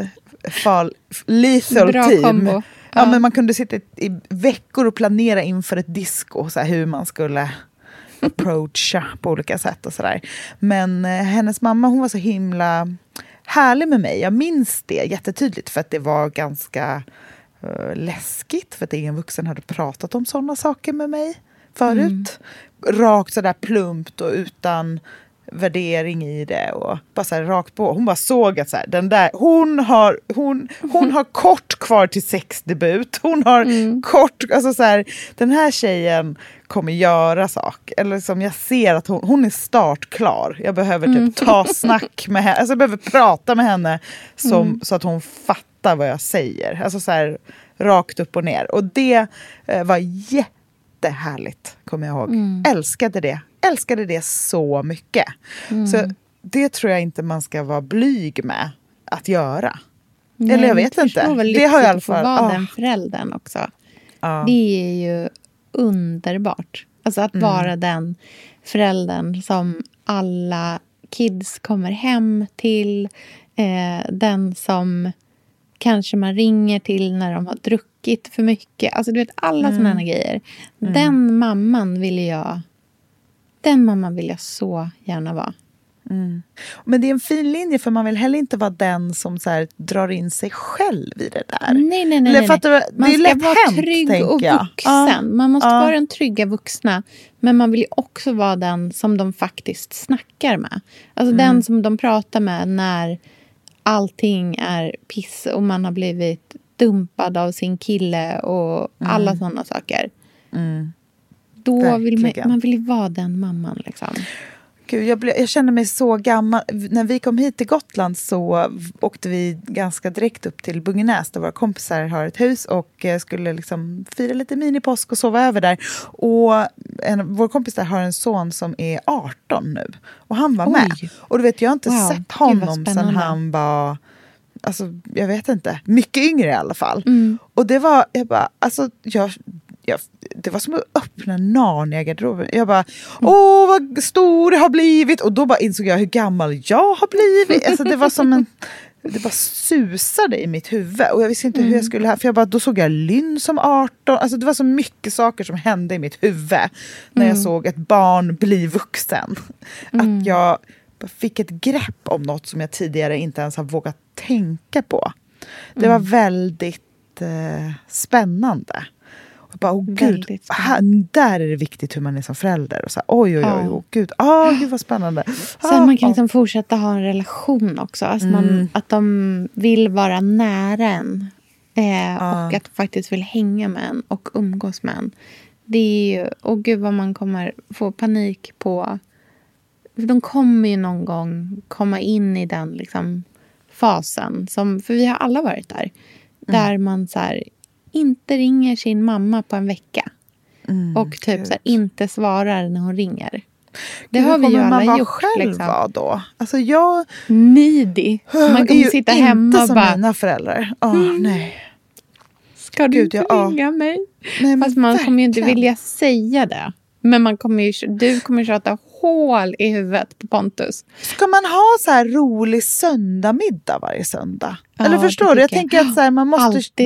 lethal bra team. Kombo. Ja, men man kunde sitta i veckor och planera inför ett disco. Så här, hur man skulle approacha på olika sätt och sådär. Men hennes mamma, hon var så himla härlig med mig. Jag minns det jättetydligt för att det var ganska läskigt. För att ingen vuxen hade pratat om sådana saker med mig förut. Rakt sådär plumpt och utan värdering i det och bara så här rakt på. Hon bara såg att så här, den där hon har kort kvar till sexdebut. Hon har kort, alltså så här, den här tjejen kommer göra sak. Eller som jag ser att hon är startklar. Jag behöver typ ta snack med henne. Alltså jag behöver prata med henne så att hon fattar vad jag säger. Alltså så här rakt upp och ner. Och det var jättehärligt, kommer jag ihåg. Älskade det så mycket. Så det tror jag inte man ska vara blyg med att göra. Nej, eller jag vet inte. Det har jag i alla fall. Att vara den föräldern också. Det är ju underbart. Alltså att vara den föräldern som alla kids kommer hem till. Den som kanske man ringer till när de har druckit för mycket. Alltså du vet, alla sådana här grejer. Den mamman vill jag så gärna vara. Men det är en fin linje, för man vill heller inte vara den som så här drar in sig själv i det där. Nej. Man ska vara trygg och vuxen. Man måste vara den trygga vuxna. Men man vill ju också vara den som de faktiskt snackar med. Alltså den som de pratar med när allting är piss och man har blivit dumpad av sin kille och alla sådana saker. Då vill man vill ju vara den mamman liksom. Gud, jag känner mig så gammal. När vi kom hit till Gotland så åkte vi ganska direkt upp till Bungenäs där våra kompisar har ett hus och skulle liksom fira lite minipåsk och sova över där. Och vår kompis där har en son som är 18 nu. Och han var med. Och du vet, jag har inte sett honom sedan han var, alltså jag vet inte, mycket yngre i alla fall. Och det var, jag bara, alltså det var som att öppna Narnia-garderoben. Jag bara, vad stor det har blivit. Och då bara insåg jag hur gammal jag har blivit. Alltså det var som det bara susade i mitt huvud. Och jag visste inte hur jag skulle... För då såg jag Lynn som 18. Alltså det var så mycket saker som hände i mitt huvud. När jag såg ett barn bli vuxen. Att jag fick ett grepp om något som jag tidigare inte ens har vågat tänka på. Det var väldigt spännande. Och bara, gud, där är det viktigt hur man är som förälder. Och så här, gud vad spännande. Sen man kan liksom fortsätta ha en relation också. Alltså att de vill vara nära en. Och att faktiskt vill hänga med en och umgås med en. Det är ju, gud vad man kommer få panik på. För de kommer ju någon gång komma in i den liksom fasen. För vi har alla varit där. Där man så här, inte ringer sin mamma på en vecka. Och typ så här, inte svarar när hon ringer. Det har vi ju alla gjort. Själv liksom. Då? Alltså jag... Needy. Man kommer sitta hemma och bara... inte som mina föräldrar. Nej. Ska du inte ringa mig? Nej, fast man kommer ju inte vilja säga det. Men du kommer köta hål i huvudet på Pontus. Ska man ha så här rolig söndagmiddag varje söndag? Eller förstår du? Jag tänker att så här, man måste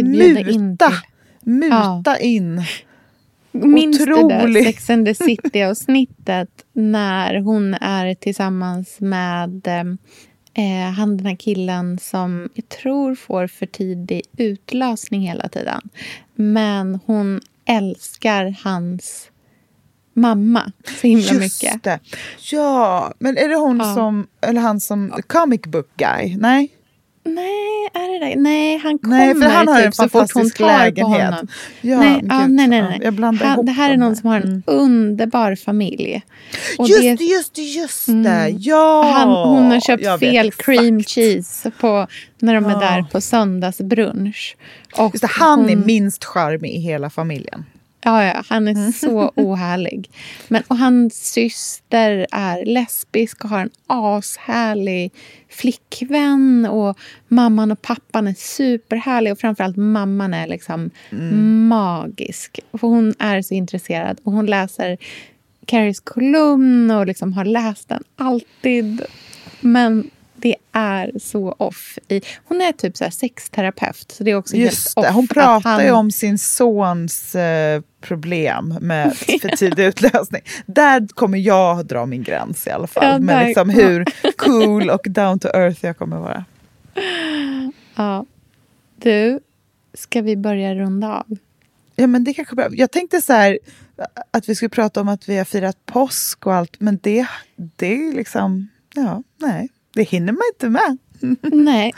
muta in. Minns du det Sex and the City-avsnittet när hon är tillsammans med den här killen som jag tror får för tidig utlösning hela tiden. Men hon älskar hans mamma så himla mycket. Det. Ja, men är det hon som, eller han som comic book guy? Nej, är det? Nej, han kommer för han har typ en så fort hon tar på honom. Nej. Jag blandar ihop det här är någon som har en underbar familj. Och just det. Ja. Hon har köpt fel cream cheese när de är där på söndagsbrunch. Och just det, han är minst charmig i hela familjen. Ja, han är så ohärlig. Och hans syster är lesbisk och har en ashärlig flickvän. Och mamman och pappan är superhärlig. Och framförallt mamman är liksom magisk. För hon är så intresserad. Och hon läser Carries kolumn och liksom har läst den alltid. Men det är så off. Hon är typ så här sexterapeut. Så det är också just helt det. off. Hon pratar ju om sin sons problem med för tidig utlösning. Där kommer jag dra min gräns i alla fall. Ja, med liksom hur cool och down to earth jag kommer vara. Ja. Du, ska vi börja runda av? Ja, men det kanske bra. Jag tänkte så här att vi skulle prata om att vi har firat påsk och allt. Men det är liksom, nej. Det hinner man inte med. Nej.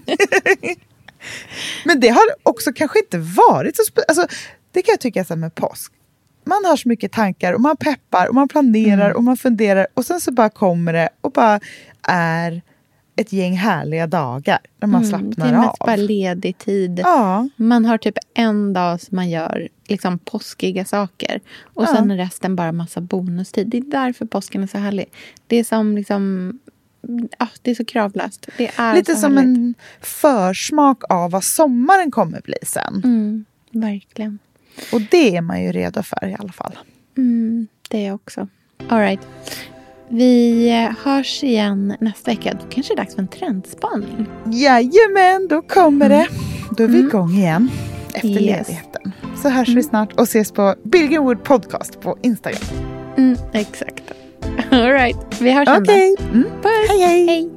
Men det har också kanske inte varit så... Alltså, det kan jag tycka så här med påsk. Man har så mycket tankar och man peppar och man planerar och man funderar. Och sen så bara kommer det och bara är ett gäng härliga dagar när man slappnar av. Det är mest bara ledig tid. Ja. Man har typ en dag som man gör liksom påskiga saker. Och sen är resten bara massa bonustid. Det är därför påsken är så härlig. Det är som liksom... det är så kravlöst. Det är lite så som härligt. En försmak av vad sommaren kommer bli sen. Verkligen. Och det är man ju redo för i alla fall. Det är också. All right. Vi hörs igen nästa vecka. Då kanske det är dags för en trendspaning. Jajamän, då kommer det. Då är vi igång igen efter ledigheten. Så hörs vi snart och ses på Billgrenwood Podcast på Instagram. Exakt. All right. Vi hörs sen. Okej. Puss. Hej.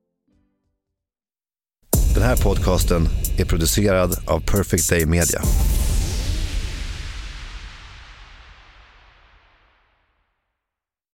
Den här podcasten är producerad av Perfect Day Media.